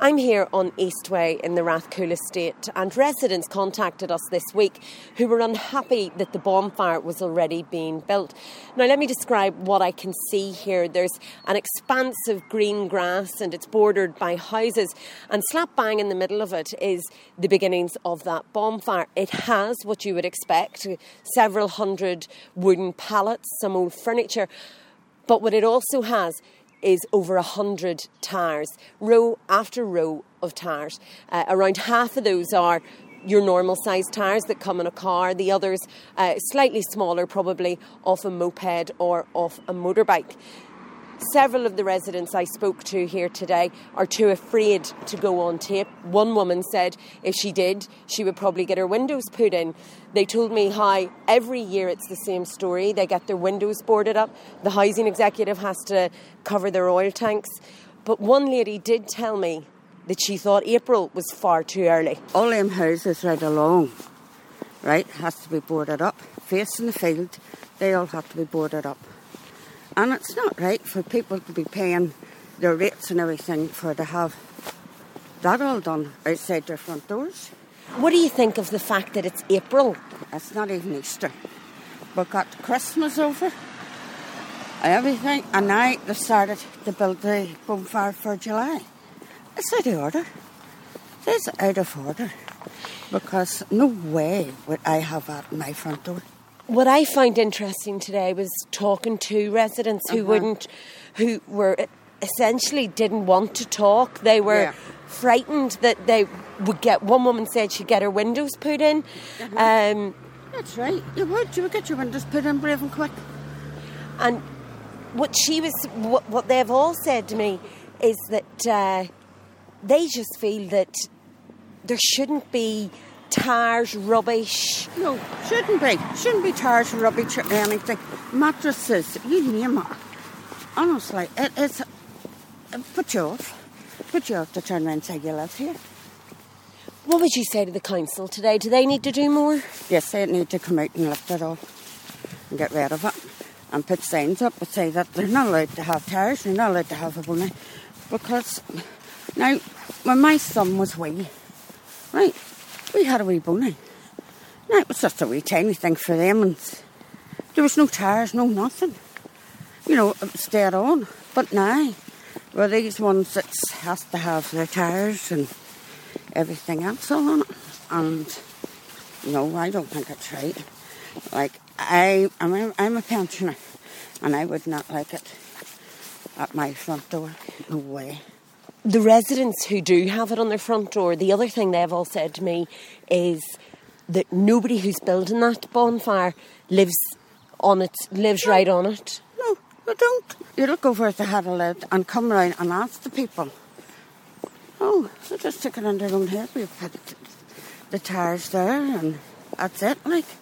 I'm here on Eastway in the Rathcoole estate, and residents contacted us this week who were unhappy that the bonfire was already being built. Now, let me describe what I can see here. There's an expanse of green grass and it's bordered by houses, and slap bang in the middle of it is the beginnings of that bonfire. It has what you would expect, several hundred wooden pallets, some old furniture, but what it also has is over 100 tires, row after row of tires. Around half of those are your normal sized tires that come in a car, the others slightly smaller, probably off a moped or off a motorbike. Several of the residents I spoke to here today are too afraid to go on tape. One woman said if she did, she would probably get her windows put in. They told me how every year it's the same story. They get their windows boarded up. The housing executive has to cover their oil tanks. But one lady did tell me that she thought April was far too early. All them houses right along, right, has to be boarded up. Facing the field, they all have to be boarded up. And it's not right for people to be paying their rates and everything to have that all done outside their front doors. What do you think of the fact that it's April? It's not even Easter. We've got Christmas over, everything, and now they've started to build the bonfire for July. It's out of order. It's out of order. Because no way would I have that in my front door. What I found interesting today was talking to residents who were essentially didn't want to talk. They were frightened that they would get. One woman said she'd get her windows put in. That's right. You would get your windows put in brave and quick. And what they've all said to me is that they just feel that there shouldn't be tires, rubbish. No, shouldn't be. Shouldn't be tires, rubbish or anything. Mattresses, you name it. Honestly, it's put you off to turn around and say you live here. What would you say to the council today? Do they need to do more? Yes, they need to come out and lift it all and get rid of it and put signs up that say that they're not allowed to have tires, they're not allowed to have a bunny. Because now, when my son was wee, right, we had a wee bunny. Now, it was just a wee tiny thing for them, and there was no tires, no nothing. You know, it was dead on. But now, well, these ones that has to have their tires and everything else all on it. And, no, I don't think it's right. Like, I'm a pensioner, and I would not like it at my front door. No way. The residents who do have it on their front door, the other thing they've all said to me is that nobody who's building that bonfire lives right on it. No, they don't. You look over if they had a lid and come round and ask the people. Oh, they just stick it in their own head. We put the tires there and that's it, like.